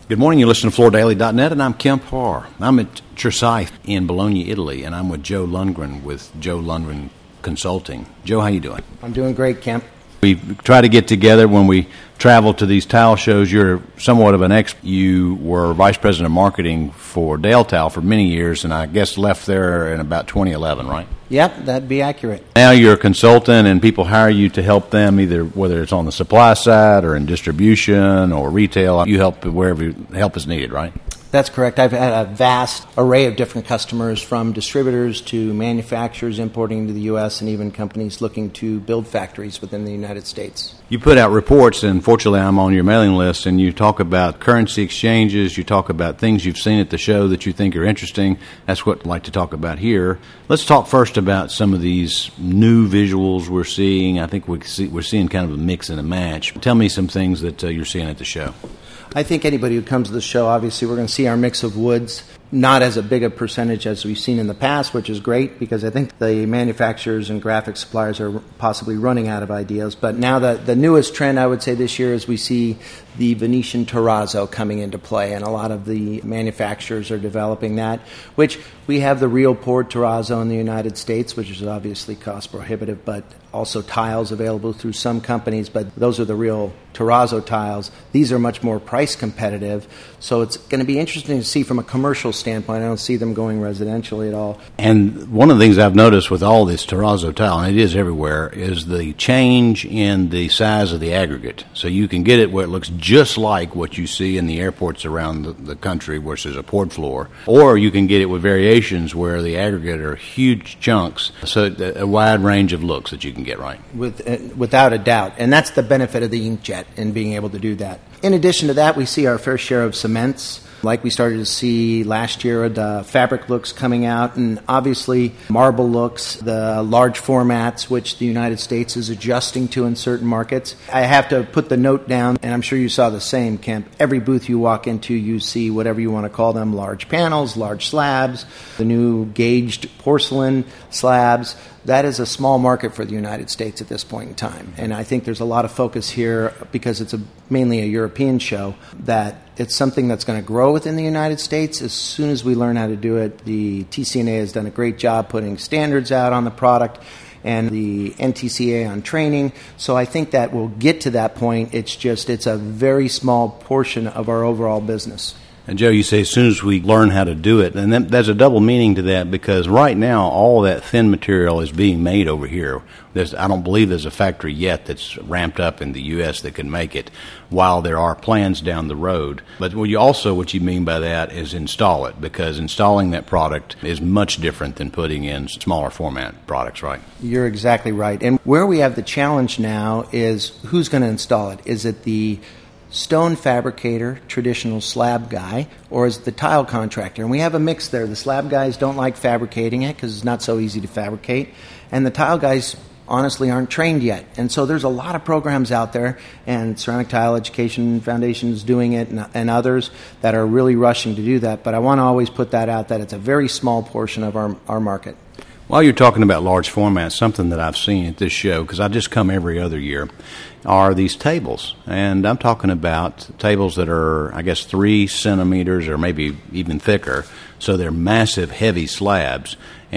Good morning. You listen to FloorDaily.net, and I'm Kemp Harr. I'm at Cersaie in Bologna, Italy, and I'm with Joe Lundgren with Joe Lundgren Consulting. Joe, how you doing? I'm doing great, Kemp. We try to get together when we travel to these tile shows. You're somewhat of an expert. You were vice president of marketing for Dale Tile for many years, and I guess left there in about 2011, right? Yep, that'd be accurate. Now you're a consultant, and people hire you to help them, either whether it's on the supply side or in distribution or retail. You help wherever help is needed, right? That's correct. I've had a vast array of different customers, from distributors to manufacturers importing to the U.S. and even companies looking to build factories within the United States. You put out reports, and fortunately I'm on your mailing list, and you talk about currency exchanges, you talk about things you've seen at the show that you think are interesting. That's what I'd like to talk about here. Let's talk first about some of these new visuals we're seeing. I think we're seeing kind of a mix and a match. Tell me some things that you're seeing at the show. I think anybody who comes to the show, obviously, we're going to see our mix of woods, not as a big a percentage as we've seen in the past, which is great because I think the manufacturers and graphic suppliers are possibly running out of ideas. But now the newest trend, I would say, this year is we see the Venetian terrazzo coming into play, and a lot of the manufacturers are developing that, which we have the real poured terrazzo in the United States, which is obviously cost prohibitive, but also tiles available through some companies, but those are the real terrazzo tiles. These are much more price competitive, so it's going to be interesting to see from a commercial standpoint. I don't see them going residentially at all. And one of the things I've noticed with all this terrazzo tile, and it is everywhere, is the change in the size of the aggregate. So you can get it where it looks just like what you see in the airports around the country, where there's a poured floor, or you can get it with variations where the aggregate are huge chunks, so a wide range of looks that you can get, right? Without a doubt. And that's the benefit of the inkjet and being able to do that. In addition to that, we see our fair share of cements, like we started to see last year, the fabric looks coming out, and obviously marble looks, the large formats, which the United States is adjusting to in certain markets. I have to put the note down, and I'm sure you saw the same, Kemp. Every booth you walk into, you see whatever you want to call them, large panels, large slabs, the new gauged porcelain slabs. That is a small market for the United States at this point in time. And I think there's a lot of focus here, because it's mainly a European show, that it's something that's going to grow within the United States as soon as we learn how to do it. The TCNA has done a great job putting standards out on the product, and the NTCA on training. So I think that we'll get to that point. It's a very small portion of our overall business. And Joe, you say as soon as we learn how to do it, and there's a double meaning to that, because right now all that thin material is being made over here. I don't believe there's a factory yet that's ramped up in the U.S. that can make it, while there are plans down the road. But what you mean by that is install it, because installing that product is much different than putting in smaller format products, right? You're exactly right. And where we have the challenge now is who's going to install it. Is it the stone fabricator, traditional slab guy, or is it the tile contractor? And we have a mix there. The slab guys don't like fabricating it because it's not so easy to fabricate, and the tile guys honestly aren't trained yet. And so there's a lot of programs out there, and Ceramic Tile Education Foundation is doing it, and others that are really rushing to do that. But I want to always put that out, that it's a very small portion of our market. While you're talking about large formats, something that I've seen at this show, because I just come every other year, are these tables. And I'm talking about tables that are, I guess, 3 centimeters or maybe even thicker. So they're massive, heavy slabs.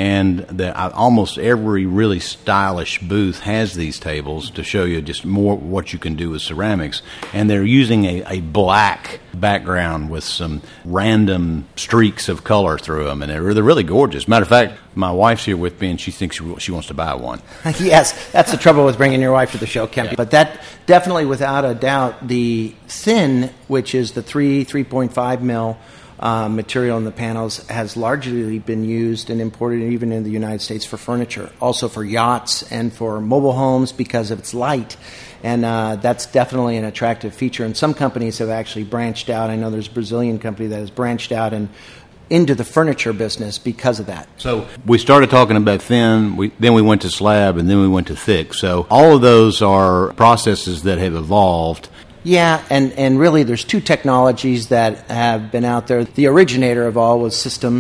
And almost every really stylish booth has these tables to show you just more what you can do with ceramics. And they're using a black background with some random streaks of color through them. And they're really gorgeous. Matter of fact, my wife's here with me, and she thinks she wants to buy one. Yes, that's the trouble with bringing your wife to the show, Kemp. But that definitely, without a doubt, the thin, which is the 3.5 mil material in the panels, has largely been used and imported even in the United States for furniture, also for yachts and for mobile homes because of its light. And that's definitely an attractive feature. And some companies have actually branched out. I know there's a Brazilian company that has branched out and into the furniture business because of that. So we started talking about thin, then we went to slab, and then we went to thick. So all of those are processes that have evolved. Yeah, and really there's 2 technologies that have been out there. The originator of all was systems,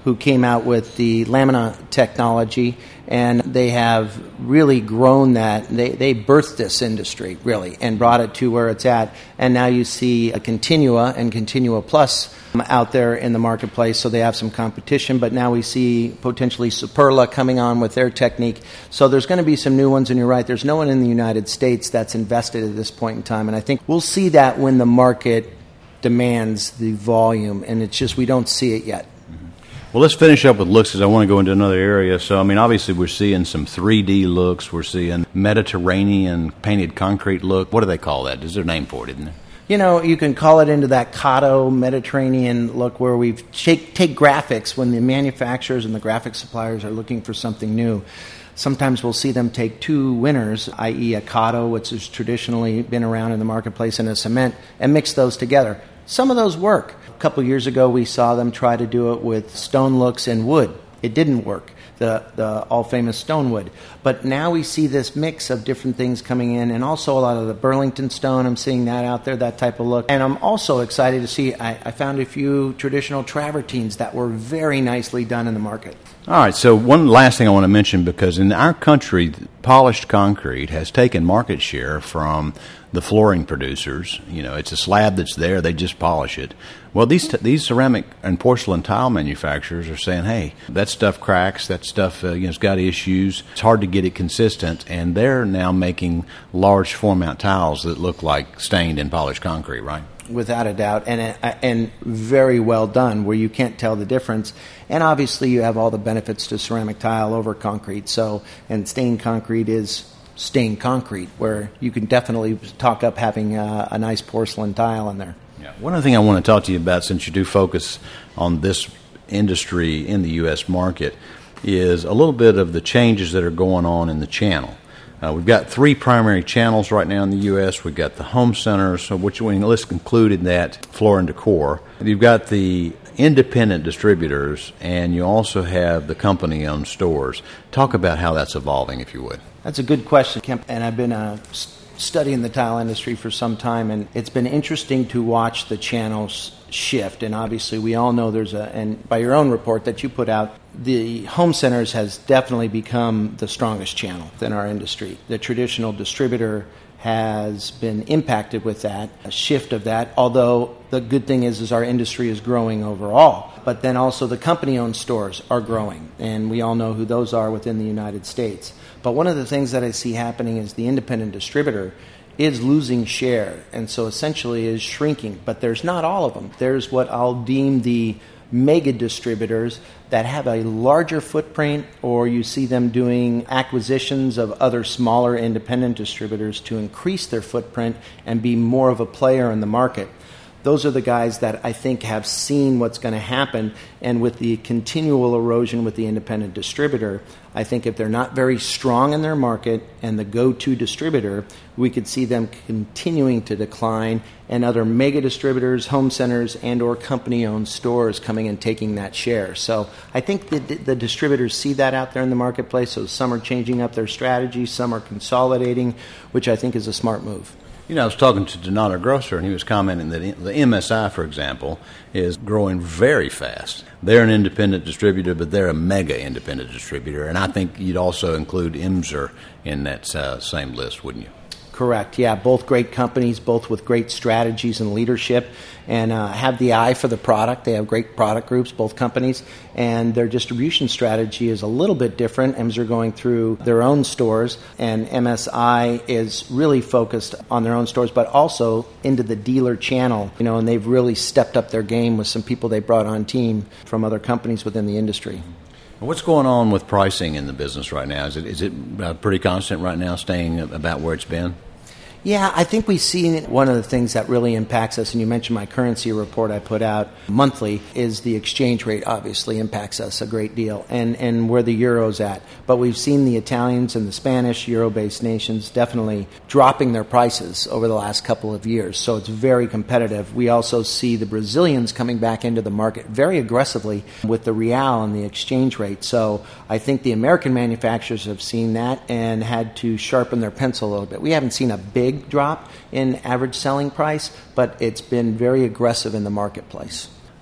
who came out with the Lamina technology, and they have really grown that. They birthed this industry, really, and brought it to where it's at. And now you see a Continua and Continua Plus out there in the marketplace, so they have some competition. But now we see potentially Superla coming on with their technique. So there's going to be some new ones, and you're right, there's no one in the United States that's invested at this point in time. And I think we'll see that when the market demands the volume, and it's just we don't see it yet. Well, let's finish up with looks because I want to go into another area. So, I mean, obviously we're seeing some 3D looks. We're seeing Mediterranean painted concrete look. What do they call that? There's a name for it, isn't there? You know, you can call it into that Cotto Mediterranean look where we take graphics when the manufacturers and the graphic suppliers are looking for something new. Sometimes we'll see them take two winners, i.e. a Cotto, which has traditionally been around in the marketplace, and a cement, and mix those together. Some of those work. A couple years ago, we saw them try to do it with stone looks and wood. It didn't work, the all-famous stone wood. But now we see this mix of different things coming in, and also a lot of the Burlington stone. I'm seeing that out there, that type of look. And I'm also excited to see, I found a few traditional travertines that were very nicely done in the market. All right, so one last thing I want to mention, because in our country, polished concrete has taken market share from the flooring producers. You know, it's a slab that's there, they just polish it. Well, these ceramic and porcelain tile manufacturers are saying, hey, that stuff cracks, that stuff has got issues, it's hard to get it consistent, and they're now making large format tiles that look like stained and polished concrete, right? Without a doubt, and very well done, where you can't tell the difference. And obviously you have all the benefits to ceramic tile over concrete. So, and stained concrete is stained concrete, where you can definitely talk up having a nice porcelain tile in there. Yeah. One other thing I want to talk to you about, since you do focus on this industry in the U.S. market, is a little bit of the changes that are going on in the channel. We've got three primary channels right now in the U.S. We've got the home centers, which let's include in that Floor and Decor. You've got the independent distributors, and you also have the company-owned stores. Talk about how that's evolving, if you would. That's a good question, Kemp. And I've been studying the tile industry for some time, and it's been interesting to watch the channels shift. And obviously we all know and by your own report that you put out, the home centers has definitely become the strongest channel in our industry. The traditional distributor has been impacted with that, a shift of that, although the good thing is our industry is growing overall. But then also the company-owned stores are growing, and we all know who those are within the United States. But one of the things that I see happening is the independent distributor is losing share, and so essentially is shrinking. But there's not all of them. There's what I'll deem the mega distributors that have a larger footprint, or you see them doing acquisitions of other smaller independent distributors to increase their footprint and be more of a player in the market. Those are the guys that I think have seen what's going to happen, and with the continual erosion with the independent distributor, I think if they're not very strong in their market and the go-to distributor, we could see them continuing to decline, and other mega distributors, home centers, and or company-owned stores coming and taking that share. So I think the distributors see that out there in the marketplace, so some are changing up their strategy, some are consolidating, which I think is a smart move. You know, I was talking to Donato Grosser, and he was commenting that the MSI, for example, is growing very fast. They're an independent distributor, but they're a mega independent distributor, and I think you'd also include Imser in that same list, wouldn't you? Correct. Yeah, both great companies, both with great strategies and leadership, and have the eye for the product. They have great product groups, both companies, and their distribution strategy is a little bit different. Imser going through their own stores, and MSI is really focused on their own stores, but also into the dealer channel. You know, and they've really stepped up their game with some people they brought on team from other companies within the industry. What's going on with pricing in the business right now? Is it pretty constant right now, staying about where it's been? Yeah, I think we've seen one of the things that really impacts us, and you mentioned my currency report I put out monthly, is the exchange rate obviously impacts us a great deal, and where the euro's at. But we've seen the Italians and the Spanish, euro-based nations definitely dropping their prices over the last couple of years, so it's very competitive. We also see the Brazilians coming back into the market very aggressively with the real and the exchange rate. So I think the American manufacturers have seen that and had to sharpen their pencil a little bit. We haven't seen a big drop in average selling price, but it's been very aggressive in the marketplace.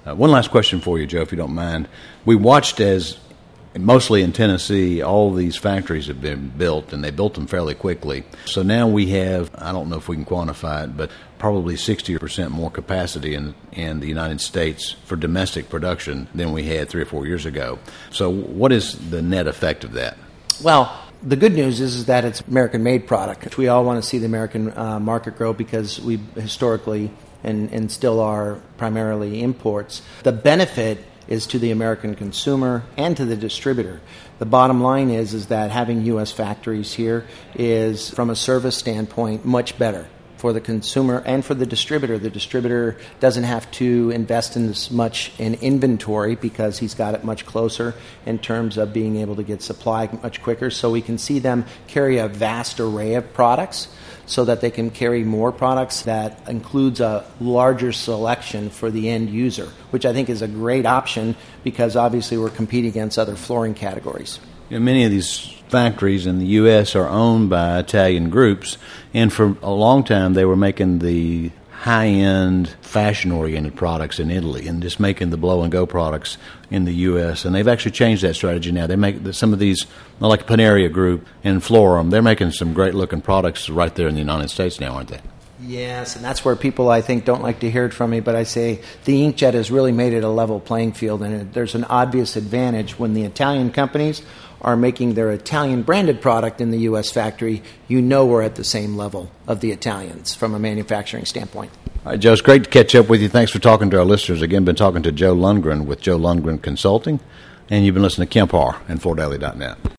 One last question for you, Joe, if you don't mind. We watched as, mostly in Tennessee, all these factories have been built, and they built them fairly quickly. So now we have, I don't know if we can quantify it, but probably 60% more capacity in the United States for domestic production than we had 3 or 4 years ago. So what is the net effect of that? Well, the good news is that it's American-made product. We all want to see the American market grow because we historically and still are primarily imports. The benefit is to the American consumer and to the distributor. The bottom line is that having U.S. factories here is, from a service standpoint, much better for the consumer and for the distributor. The distributor doesn't have to invest in as much in inventory because he's got it much closer in terms of being able to get supply much quicker. So we can see them carry a vast array of products so that they can carry more products that includes a larger selection for the end user, which I think is a great option because obviously we're competing against other flooring categories. Many of these factories in the U.S. are owned by Italian groups, and for a long time they were making the high-end, fashion-oriented products in Italy and just making the blow-and-go products in the U.S. And they've actually changed that strategy now. They make some of these, like Paneria Group and Florum, they're making some great-looking products right there in the United States now, aren't they? Yes, and that's where people, I think, don't like to hear it from me, but I say the inkjet has really made it a level playing field, and there's an obvious advantage when the Italian companies are making their Italian-branded product in the U.S. factory. You know we're at the same level of the Italians from a manufacturing standpoint. All right, Joe, it's great to catch up with you. Thanks for talking to our listeners. Again, been talking to Joe Lundgren with Joe Lundgren Consulting, and you've been listening to Kemp Harr and FloorDaily.net.